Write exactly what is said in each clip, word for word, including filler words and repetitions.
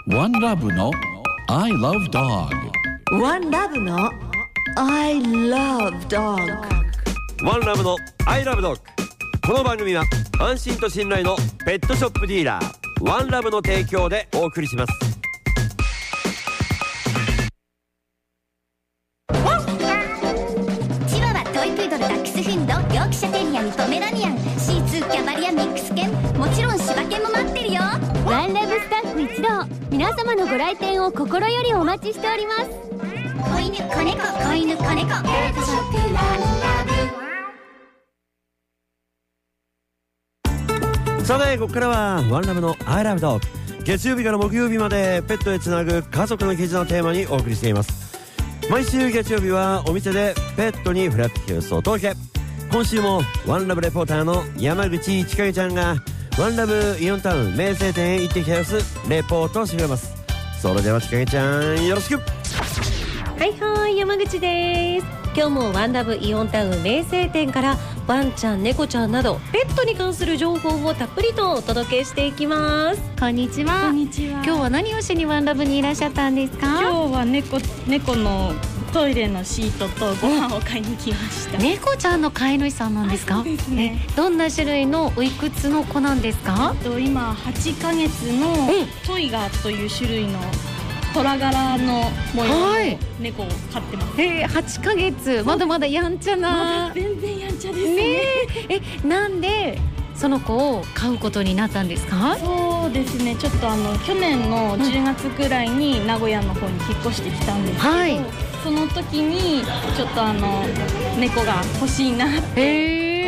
ワンラブの I love dog。 ワンラブの I love dog。 ワンラブの I love dog。 この番組は安心と信頼のペットショップディーラーワンラブの提供でお送りします。 チワワ、トイプードル、ダックスフンド、ヨークシャテリアにポメラニアン、シーツー、キャバリア、ミックス犬、もちろん柴犬も待ってるよ。 ワンラブスタッフ一同、皆様のご来店を心よりお待ちしております。 子犬、子猫、子犬、子猫、ペットショップワンラブ。さてここからはワンラブの I love dog。 月曜日から木曜日までペットへつなぐ家族の絆をテーマにお送りしています。毎週月曜日はお店でペットにフラットニュースをお届け。今週もワンラブレポーターの山口千景ちゃんがワンラブイオンタウン名声店へ行ってきた様子レポートしてくれます。それでは千景ちゃんよろしく。 はいはい、山口です。今日もワンラブイオンタウン名声店からワンちゃん、猫ちゃんなどペットに関する情報をたっぷりとお届けしていきます。 こんにちは。 こんにちは。 今日は何をしにワンラブにいらっしゃったんですか？ 今日は猫、猫のトイレのシートとご飯を買いに来ました。 猫ちゃんの飼い主さんなんですか？ そうですね。 どんな種類のおいくつの子なんですか？ と今はちかげつのトイガーという種類の虎柄の模様の猫を飼ってます。 えー、はちかげつ、まだまだやんちゃな。 まだ全然やんちゃですね。 ねえ、え、なんでその子を飼うことになったんですか？ そうですね、ちょっとあの去年のじゅうがつくらいに名古屋の方に引っ越してきたんですけど、はい、その時にちょっとあの猫が欲しいなって、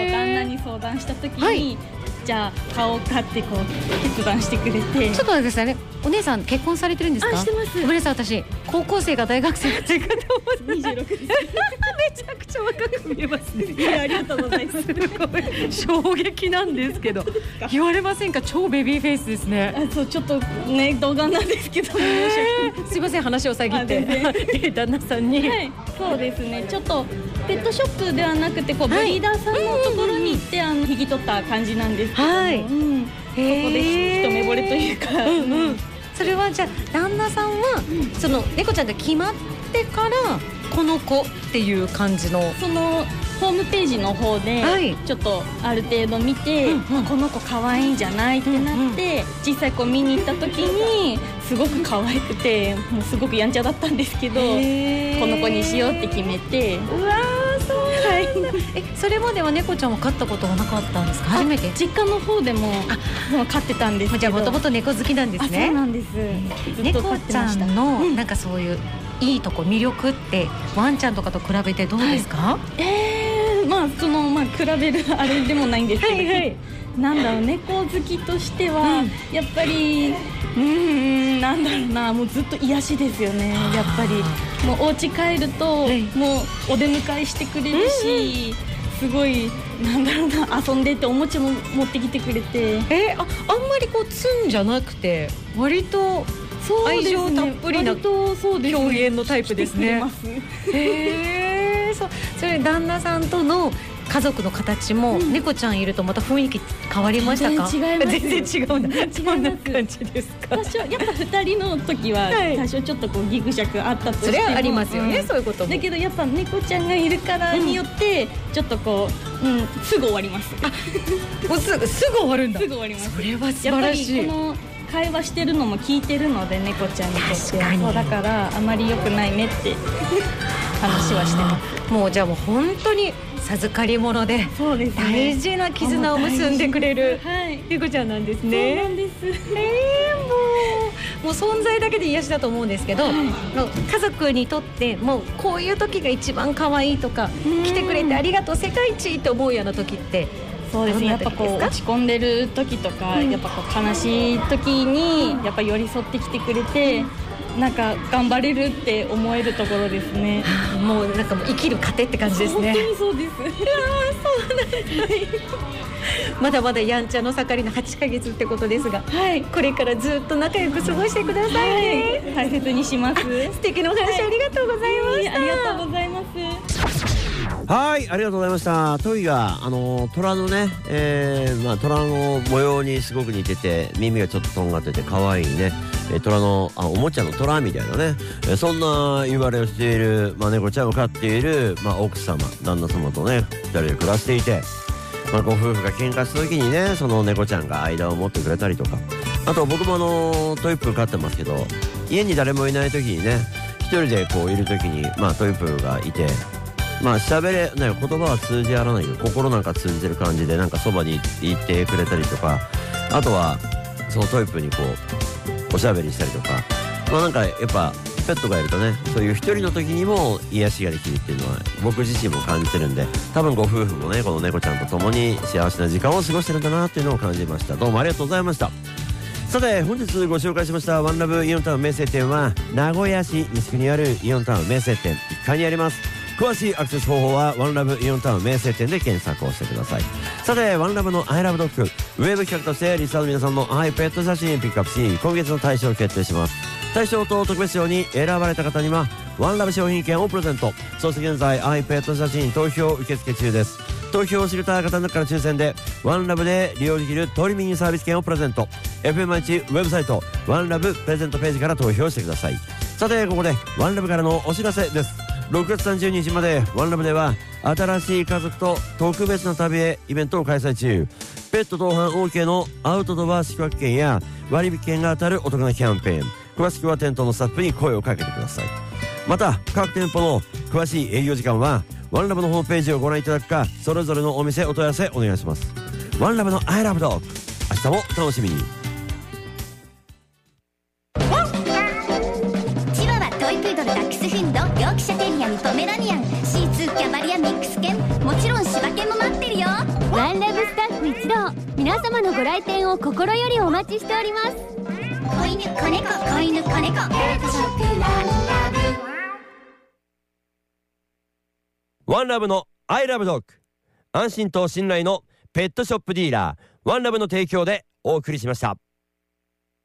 こう旦那に相談した時に、はい、じゃあ買おうかってこう決断してくれて。 ちょっと待ってくださいね。お姉さん結婚されてるんですか？ あ、してます。 ごめんなさい、私高校生が大学生かと思ってにじゅうろくです。 めちゃくちゃ若く見えますね。 いや、ありがとうございます。 すごい衝撃なんですけど言われませんか？超ベビーフェイスですね。 あ、そう、ちょっとね動画なんですけど、 えー、すいません、話を遮って旦那さんに、 はい、そうですね、ちょっとペットショップではなくてこう、はい、ブリーダーさんのところに行って、あの引き取った感じなんですけど、はい、うん、そこで一目惚れというか、うんうん、 それはじゃあ旦那さんは、うん、その猫ちゃんが決まってからこの子っていう感じの、 そのホームページの方でちょっとある程度見て、うんうん、この子可愛いんじゃないってなって、うんうん、実際こう見に行った時にすごく可愛くて、もうすごくやんちゃだったんですけど、この子にしようって決めて。 うわー、そうなんだ。え、それまでは猫ちゃんを飼ったことはなかったんですか？初めて？ 実家の方でも飼ってたんですけど。 じゃあもともと猫好きなんですね。 そうなんです。 猫ちゃんのなんかそういういいとこ、魅力ってワンちゃんとかと比べてどうですか？はい、 えー、まあそのまあ比べるあれでもないんですけど、はいはい、なんだろう、猫好きとしては、うん、やっぱりうーん、なんだろうな、もうずっと癒しですよね。やっぱりもうお家帰ると、はい、もうお出迎えしてくれるし、うん、すごいなんだろうな、遊んでっておもちゃも持ってきてくれて、 えー、あ, あんまりこうツンじゃなくて割と愛情たっぷりな表現のタイプですね。へー、そう、それ旦那さんとの家族の形も、うん、猫ちゃんいるとまた雰囲気変わりましたか？ 全然違います。 全然違うんだ。そんな感じですか？ 多少やっぱふたりの時は多少ちょっとこうギクシャクあったとしても、 それはありますよね、うん、そういうことも。 だけどやっぱ猫ちゃんがいるからによって、うん、ちょっとこう、うん、すぐ終わります。 あ、もうすぐすぐ終わるんだ。 すぐ終わります。 それは素晴らしい。 やっぱりこの会話してるのも聞いてるので、猫ちゃんにとってはそうだからあまり良くないねって話はしてます。 もうじゃあもう本当に授かり物で大事な絆を結んでくれる猫ちゃんなんですね。 そうなんです。 えー、もうもう存在だけで癒しだと思うんですけど、はい、家族にとってもうこういう時が一番可愛いとか、来てくれてありがとう世界一と思うような時って、 そうですね、やっぱこう落ち込んでる時とか、うん、やっぱこう悲しい時にやっぱ寄り添ってきてくれて、うん、なんか頑張れるって思えるところですね。 もうなんかもう生きる糧って感じですね。 本当にそうです。 いやそうなんだ。まだまだやんちゃの盛りのはちかげつってことですが、はい、これからずっと仲良く過ごしてくださいね。 はい、大切にします。 素敵なお話ありがとうございました。 はい、ありがとうございます。 はい、ありがとうございました。トイがあの虎のね、えー、まあ虎の模様にすごく似てて、耳がちょっととんがってて可愛いね、えー、虎のあおもちゃの虎みたいなね、えー、そんな言われをしている、まあ、猫ちゃんを飼っている、まあ、奥様旦那様とねふたりで暮らしていて、まあ、ご夫婦が喧嘩した時にね、その猫ちゃんが間を持ってくれたりとか、あと僕もあのトイプー飼ってますけど、家に誰もいない時にね一人でこういる時に、まあ、トイプーがいて、まあ喋れない言葉は通じ合わないけど心なんか通じてる感じでなんかそばにいてくれたりとか、あとはそのトイプーにこうおしゃべりしたりとか、まあなんかやっぱペットがいるとね、そういう一人の時にも癒しができるっていうのは僕自身も感じてるんで、多分ご夫婦もねこの猫ちゃんと共に幸せな時間を過ごしてるんだなっていうのを感じました。どうもありがとうございました。さて本日ご紹介しましたワンラブイオンタウン名声店は名古屋市西区にあるイオンタウン名声店いっかいにあります。詳しいアクセス方法はワンラブイオンタウン名声店で検索をしてください。さてワンラブのアイラブドッグウェブ企画としてリスナーの皆さんのアイペット写真ピックアップし、今月の大賞を決定します。大賞と特別賞に選ばれた方にはワンラブ商品券をプレゼント。そして現在アイペット写真投票受付中です。投票を知れた方の中から抽選でワンラブで利用できるトリミングサービス券をプレゼント。 エフエムワンいち ウェブサイトワンラブプレゼントページから投票してください。さてここでワンラブからのお知らせです。ろくがつさんじゅうににちまでワンラブでは新しい家族と特別な旅へイベントを開催中。ペット同伴 オーケー のアウトドア宿泊券や割引券が当たるお得なキャンペーン、詳しくは店頭のスタッフに声をかけてください。また各店舗の詳しい営業時間はワンラブのホームページをご覧いただくか、それぞれのお店お問い合わせお願いします。ワンラブのアイラブドッグ、明日もお楽しみに。 チワワ、トイプードル、ダックスフンド、ヨークシャテリアにポメラニアン、シーツー、キャバリアミックス犬、もちろん柴犬も待ってるよ。 ワンラブスタッフ一同、皆様のご来店を心よりお待ちしております。 子犬、子猫、子犬、子猫、ペットショップワンラブ。 ワンラブのアイラブドッグ、安心と信頼のペットショップディーラーワンラブの提供でお送りしました。